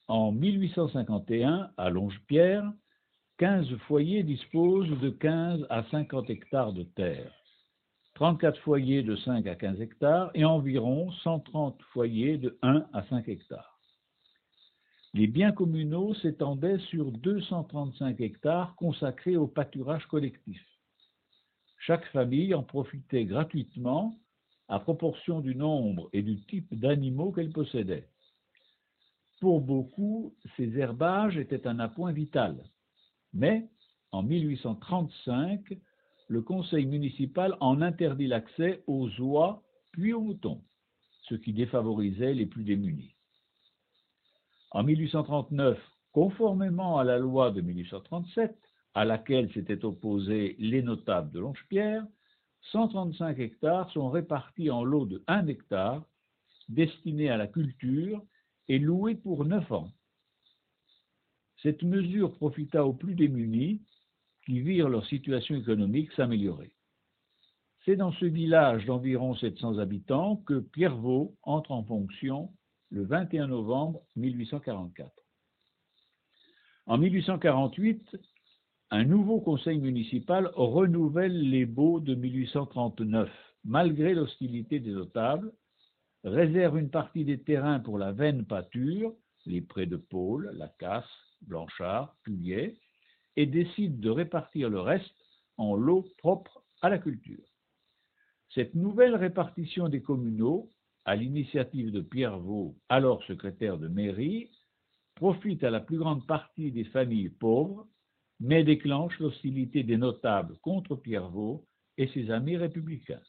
En 1851, à Longepierre, 15 foyers disposent de 15 à 50 hectares de terre, 34 foyers de 5 à 15 hectares et environ 130 foyers de 1 à 5 hectares. Les biens communaux s'étendaient sur 235 hectares consacrés au pâturage collectif. Chaque famille en profitait gratuitement à proportion du nombre et du type d'animaux qu'elle possédait. Pour beaucoup, ces herbages étaient un appoint vital. Mais, en 1835, le conseil municipal en interdit l'accès aux oies puis aux moutons, ce qui défavorisait les plus démunis. En 1839, conformément à la loi de 1837, à laquelle s'étaient opposés les notables de Longepierre, 135 hectares sont répartis en lots de 1 hectare, destinés à la culture et loués pour 9 ans. Cette mesure profita aux plus démunis qui virent leur situation économique s'améliorer. C'est dans ce village d'environ 700 habitants que Pierrevaux entre en fonction le 21 novembre 1844. En 1848, un nouveau conseil municipal renouvelle les baux de 1839, malgré l'hostilité des notables, réserve une partie des terrains pour la vaine pâture, les prés de Paul, la Casse, Blanchard, Puillet, et décide de répartir le reste en lots propres à la culture. Cette nouvelle répartition des communaux, à l'initiative de Pierrevaux, alors secrétaire de mairie, profite à la plus grande partie des familles pauvres, mais déclenche l'hostilité des notables contre Pierrevaux et ses amis républicains.